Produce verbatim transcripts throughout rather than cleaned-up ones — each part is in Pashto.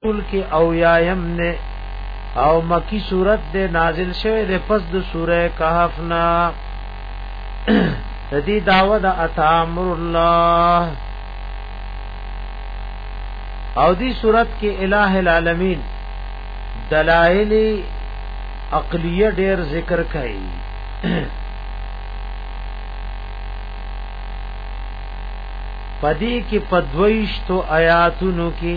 رسول کی او یایم نے او مکی صورت دے نازل شوه دے پس د سوره کهف نا تدی داود اتامر الله او دی صورت کې الہ العالمین دلائل عقلیه ډیر ذکر کړي پدی کی پدویش تو آیاتونو کی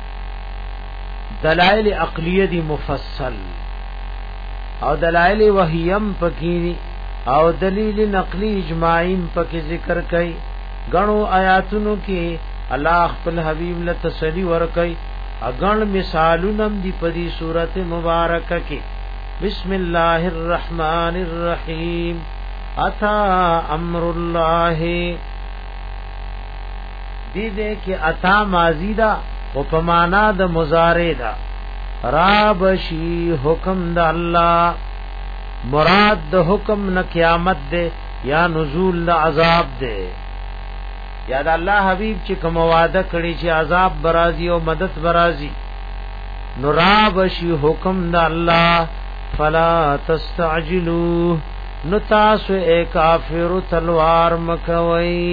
دلائل عقلیه دی مفصل او دلائل وحیم پکی او دلیل نقلی اجماعیم پکی ذکر کئی گنو آیاتونو کی اللہ خپل حبیب لتسلی ورکی اگن مثالونم دی پدی صورت مبارک کی بسم اللہ الرحمن الرحیم اتا امر اللہ دی دے کہ اتا ماضی دا او پمانا د مضارع دا رابشی حکم د الله مراد د حکم نه قیامت دے یا نزول د عذاب دے یا د الله حبیب چې کوم وعده کړی چې عذاب برازي او مدد برازي نو رابشی حکم د الله فلا تستعجلوا نو تاسو اے کافر تلوار مکوي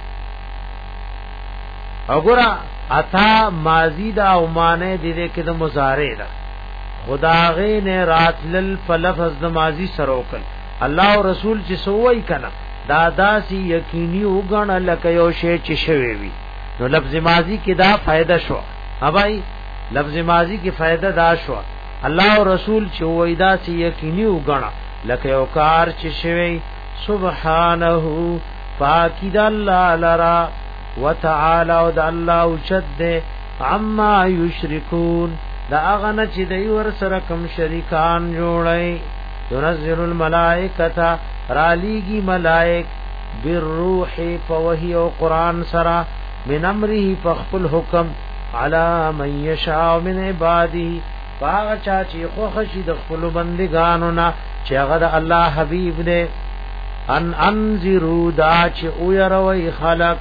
وګورا اتا ماضی دا او معنی دې دې کې د مضارع دا خداغه نه راتلل په لفظ د ماضی سره وکړ الله او رسول چې سووي کنا دا داسي یقیني وګڼه لکه یو شی چې شوی وي نو لفظ ماضی کې دا فائدہ شو اوبای لفظ ماضی کې فائدہ دا شو الله او رسول چې وای دا سي یقیني وګڼه لکه یو کار چې شوی سبحانه پاکی د الله لرا وتعالى او د الله اوچد عما یشرکون دا اغه چې دوی ور سره کم شریکان جوړي ينزل الملائکه رالیگی ملائک بالروح فوحی او قران سرا من امره فخپل حکم علی من یشاء من عباده باغ چا چې خو خشي د خپل بندگانو نا چې هغه د الله حبیب دې ان انذروا دا چې او يروي خلق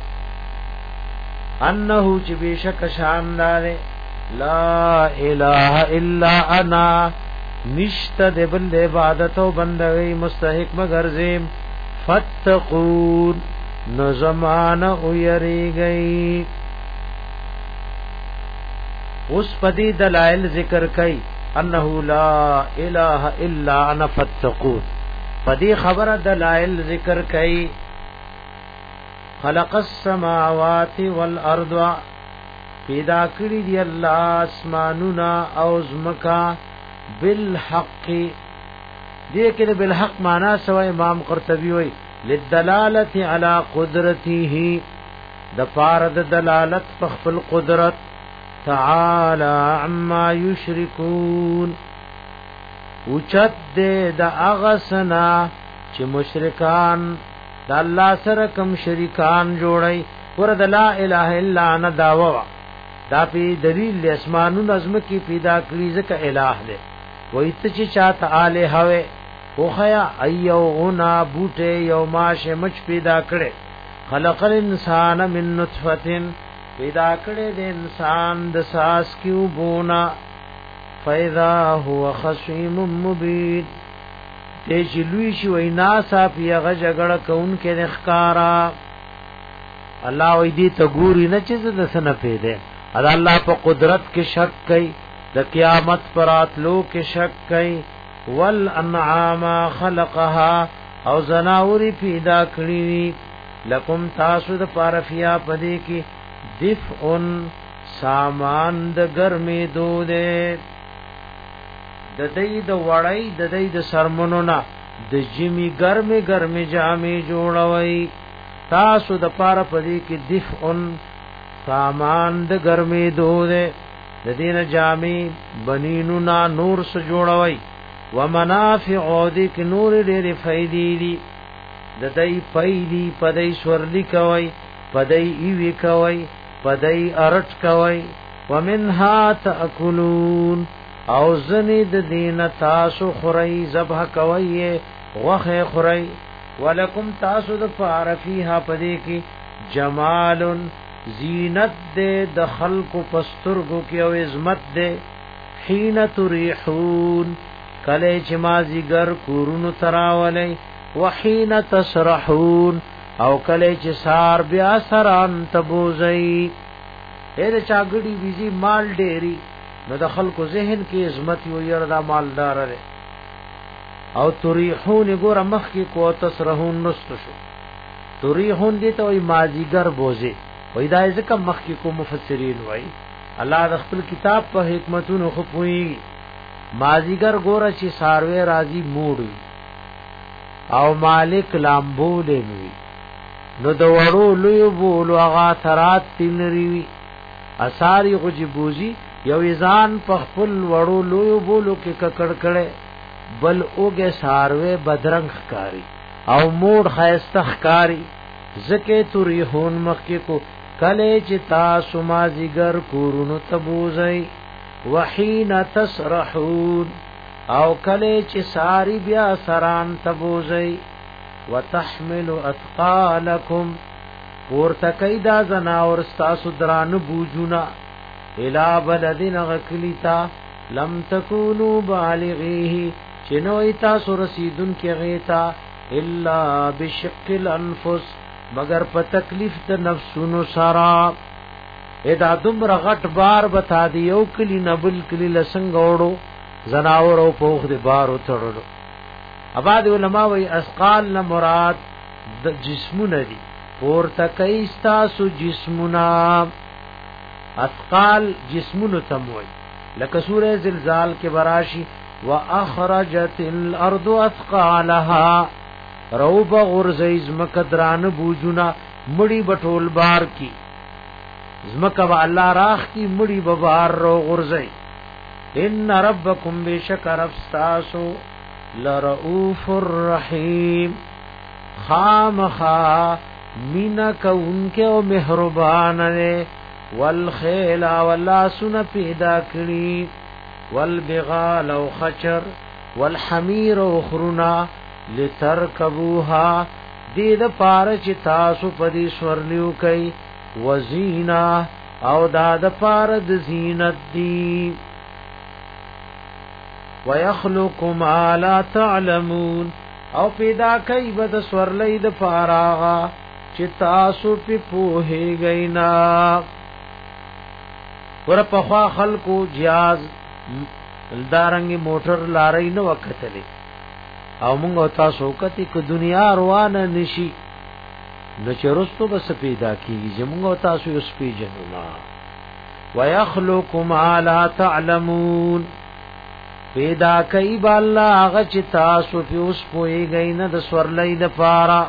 انه چې بشک شاندار لا اله الا انا نشت د بل عبادت او بندګۍ مستحق مگر زم فتقون نظمان او یریږي اوس پدی دلائل ذکر کئ انه لا اله الا انا فتقون پدی خبر دلائل ذکر کئ خلق السماوات والارض پیدا کړی دی الله اسمانونه او زمکا بالحق دې کې بالحق معنا سو امام قرطبي وای للدلاله علی قدرته د فارد دلالت په خپل قدرت تعالی عما یشرکون اوچت دې د اغسنا چې مشرکان د الله سره کوم شریکان جوړي ورته لا اله الا انا داوا دا په دلیل اسمانو نظم کی پیدا کړی ځکه الہ دې وای ته چې چاته اله هوي خوخیا ایو اونا بوټه یو ماشه مچ پیدا کړي خلق الانسان من نطفه پیدا کړي د انسان د ساس کیو بونا فاذا هو خصيم مبين ته جلوی شي وینا صاحب یغه جګړه کون کې نخکارا الله وې دې ته ګوري نه چې د سن پیدا ادا الله په قدرت کې شک کوي د قیامت پر اتلو کې شک کوي والانعام خلقها او زناوري پیدا کړی لکم تاسو د پارفیا پدې کې دفعن سامان د ګرمې دوده د دې د وړای د دې د سرمنو نه د جمی ګرمه ګرمه جامې جوړوي تاسو د پاره پدې کې دفعن سامان د ګرمې دوده د دینه جامې بنینو نا نور سره جوړوي ومنافع دې کې نور ډېرې فائدې دي د دې فائدې پدې سورلی کوي پدې ایوي کوي پدې ارټ کوي ومنها تاکلون او زنی د دین تاسو خوري ذبح کوي غوخه خوري ولکم تاسو د فارفیها پدې کې جمال زینت دے د خلق پسترګو کې او عظمت دے حين تريحون کله چې مازیګر کورونو تراولې وحين تسرحون او کله چې سار بیا سران تبوزي اې چا ګړي بيزي مال ډېری نو د خلکو ذهن کې عظمت یو يردا مالدار لري او تريحون ګور مخ کې کو تسرحون نست شو تريحون دي ته وي مازیګر بوزي وای دا ځکه مخ کې کو مفسرین وای الله د خپل کتاب په حکمتونو خپوي مازیګر ګور چې ساروي راضي موړي او مالک لامبولې وي نو د وړو لوی بولو هغه ثرات تلري اثاری غجبوزي یو ځان په خپل وړو لوی بولو کې ککړ کړي بل اوګه ساروي بدرنګ ښکاری او موړ خيسته ښکاری زکه تريحون مخکې کو کله چې تاسو مازیګر کورونو تبوزي وحين تسرحون او کله چې ساری بیا سران تبوزي وتحمل اثقالکم ورته کیدا زناور تاسو درانه بوجونا الی بلدین غکلیتا لم تکونوا بالغیه چنوی تاسو رسیدون کې غیتا الا بشق الانفس مگر په تکلیف د نفسونو سرا ادا دمر غټ بار بتا دی یو کلی نبل کلی لسنګوړو زناور او پوخ دی بار وتړلو اباد علماء وی اسقال نه مراد د جسمونه دي پور تکایستا سو جسمنا اسقال جسمونو تموي لکه سوره زلزال کې براشي واخرجت الارض اثقالها روب غرزی زمکدران بوجونا مڑی بٹول بار کی زمکب اللہ راخ کی مڑی ببار رو غرزی ان ربکم بشک رفستاسو لرؤوف الرحیم خامخا مینک ان کے او مہرباننے والخیلا واللاسن پیدا کری والبغال او خچر والحمیر او خرنا لترکبوها دې د پاره چې تاسو په دې سورلیو کوي وزینا او دا د پاره د زینت دی ويخلق ما لا تعلمون او پیدا کوي بد سورلې د پاره چې تاسو په پوهیږئ نه ور په خوا خلقو جیاز دارنګي موټر لارې نو وکټلې او مونږ تاسو کتی کو دنیا روانه نشي نو چرستو بس پیدا کیږي مونږ تاسو یو سپی جنونا ويخلق ما لا تعلمون پیدا کوي بالله هغه چې تاسو په اوس پويږئ نه د سورلې د پارا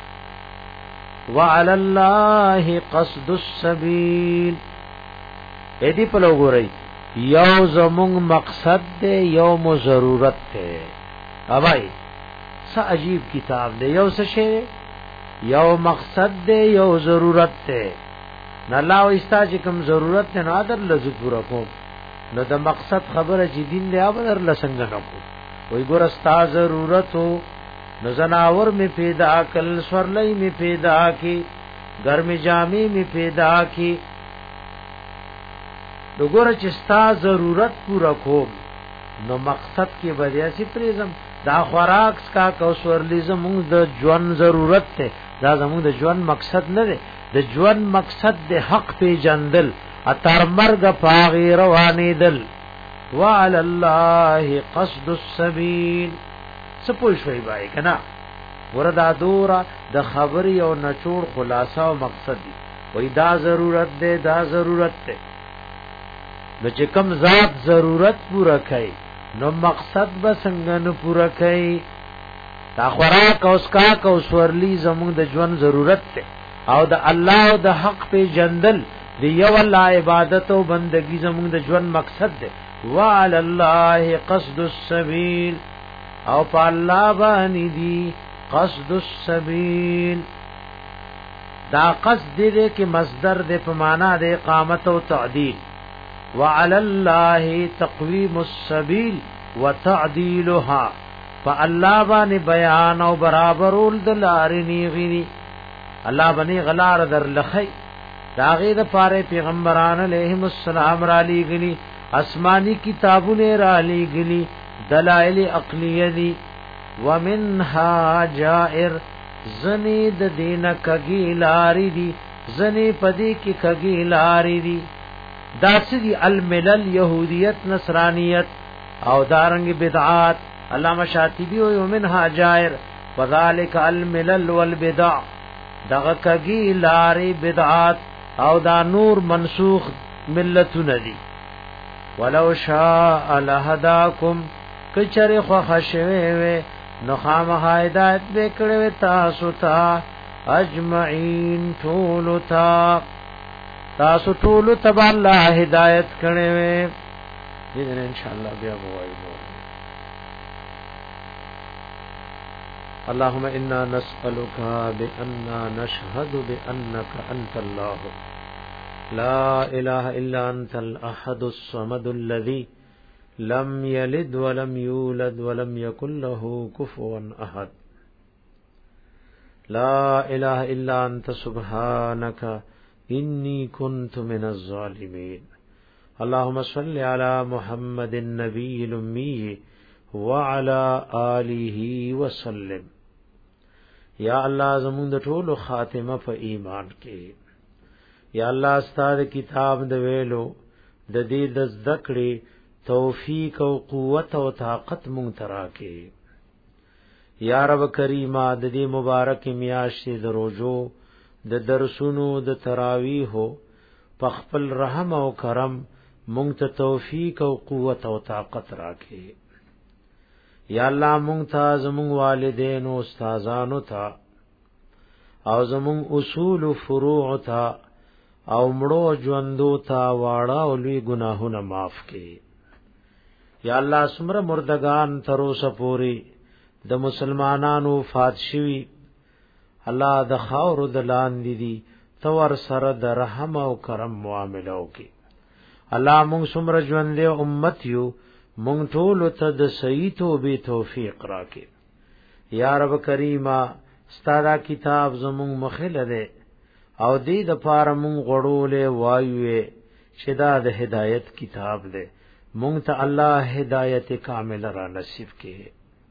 وعلى الله قصد السبيل اې دې په لګورئ یو زمونږ مقصد دی یو ضرورت دی اوای سا عجیب کتاب دی یو څه شی یو مقصد دی یو ضرورت دی نه الله واستا چې کوم ضرورت نه نادر لزو پورا کوم نو د مقصد خبره چې دین دی ابر لسنګ نه کو وای ګور استا ضرورت نو زناور می پیدا کل سورلای می پیدا کی گرم جامی می پیدا کی نو ګور چې ستا ضرورت پورا کوم نو مقصد کې بدیا سي پریزم دا خوراک کا کو سورلیزم د ژوند ضرورت ته دا زموږ د ژوند مقصد نه دی د ژوند مقصد د حق په جندل اتر مرګ پاغي روانې دل وعلى الله قصد السبيل سپوږ شوي بای کنا وردا دورا د خبري او نچوړ خلاصہ او مقصد دی وای دا ضرورت دی دا ضرورت دی نو چې کم ذات ضرورت پورا کړي نو مقصد به څنګه نه پورا کړي دا خوراک او اسکا کو سورلی زموږ د ژوند ضرورت ته او د الله او د حق په جندل دی یو الله عبادت او بندگی زموږ د ژوند مقصد دی وعلى الله قصد السبيل او په الله باندې دی قصد السبيل دا قصد دې کې مصدر دې په معنا د اقامت او تعدیل وعلى الله تقويم السبيل وتعديلها فالله باندې بیان او برابرول د لارې نیغي الله باندې غلار در لخی داغه د پاره پیغمبران علیهم السلام را لېګلی آسمانی کتابونه را لېګلی دلائل عقلیه دي ومنها جائر زنی د دین کګی لاری دي زنی پدی کی کګی لاری دي داسدی الملل یهودیت نصرانیت او دارنګ بدعات علامہ شاطبی او منها جائر وذالک الملل والبدع دغه کګی لاری بدعات او دا نور منسوخ ملتون دی ولو شاء لهداکم کچره خو خشوي نو خامخ هدایت وکړو تاسو ته اجمعین ټول تا تاسو ټول ته الله هدایت کړو دې ان شاء الله بیا وایو اللهم انا نسألك بأننا نشهد بأنك انت الله لا اله الا انت الاحد الصمد الذي لم يلد ولم يولد ولم يكن له كفوا احد لا اله الا انت سبحانك اني كنت من الظالمين اللهم صل على محمد النبي الامي وعلى آله وسلم یا الله زموږ د ټولو خاتمه په ایمان کې یا الله ستاسو کتاب د ویلو د دې د ذکرې توفیق او قوت او طاقت مونږ ترا کې یا رب کریمه د دې مبارک میاشتې د روزو د درسونو د تراویح په خپل رحم او کرم مونږ ته توفیق او قوت او طاقت راکې یا الله مونږ ته زموږ والدین او استادانو ته او زموږ اصول او فروع ته او مړو ژوندو ته واړه او لوی ګناهونه معاف کړي یا الله سمره مردگان تر اوسه پوری د مسلمانانو فات شوی الله د خاور د لاندې دي تور سره د رحم او کرم معاملې وکي الله مونږ سمره ژوندې امت یو مونږ ټول ته د صحیح توبې توفیق راکې یا رب کریمه ستاره کتاب زموږ مخله ده او دې د پاره مونږ غړولې وایوې چې دا د هدایت کتاب ده مونږ ته الله هدایت کامل را نصیب کړي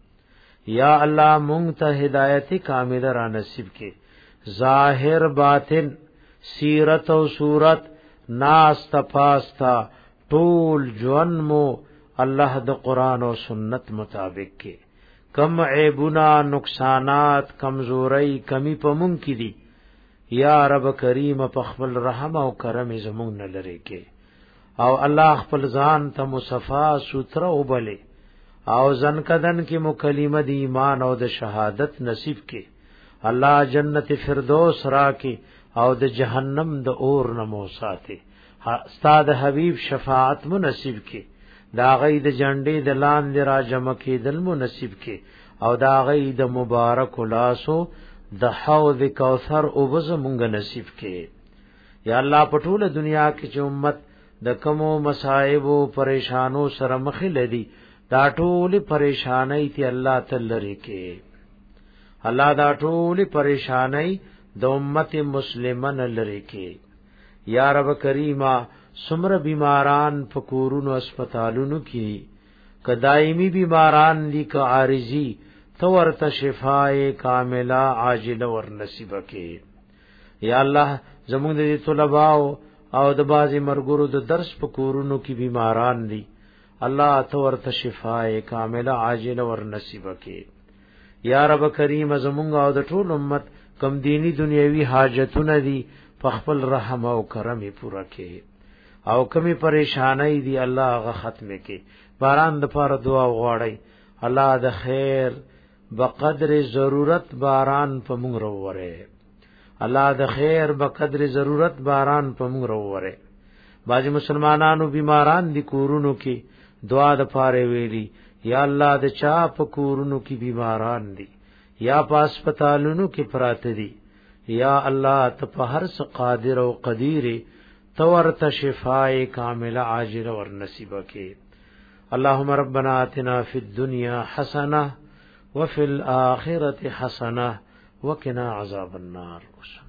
یا الله مونږ ته هدایت کامل را نصیب کړي ظاهر باطن سیرت او صورت ناس تپاستا ټول جوانمو الله د قران او سنت مطابق کې کم عیبنا نقصانات کمزوري کمی پمون کې دي یا رب کریم په خپل رحم او کرم زمون نه لري کې او الله خپل ځان ته مصفا سوتره وبله او ځن کدن کې مکلمه دی ایمان او د شهادت نصیب کې الله جنت فردوس را کې او د جهنم د اور نه مو ساتي استاد حبیب شفاعت مو نصیب کې دا غي د جنډې د لاندې را جمع کې دل مو نصیب کې او دا غي د مبارک لاسو د حوض کوثر او بز مونږ نصیب کې یا الله په ټوله دنیا کې چې امت د کمو مصائب او پریشانو سره مخ لدی دا ټول پریشانای تی الله تعالی کې الله دا ټول پریشانای د امت مسلمان لری کې یا رب کریمه سمر بیماران فکورونو اسپیټالونو کې کدایمی بیماران دي که عارضی تو ورته شفای کامله عاجله ور نصیب کې یا الله زموږ د طلباو او د بازي مرګورو د درس فکورونو کې بیماران دي الله تو ورته شفای کامله عاجله ور نصیب کې یا رب کریم زموږ او د ټول امت کم دینی دنیوي حاجتونه دي په خپل رحم او کرم پورا کې او کمی پریشانای دی الله غ ختمه کې باران د پاره دعا غواړي الله د خیر بقدر ضرورت باران په موږ وروره الله د خیر بقدر ضرورت باران په موږ وروره باجی مسلمانانو بیماران دي کورونو کې دعا د پاره ویلي یا الله د چا په کورونو کې بیماران دي یا په هسپتالونو کې پراته دي یا الله ته په هر څه قادر او قدیر تورت شفاء کامل عاجل ور نصیب کې اللهم ربنا آتنا فی الدنيا حسنه وفي الاخره حسنه وقنا عذاب النار.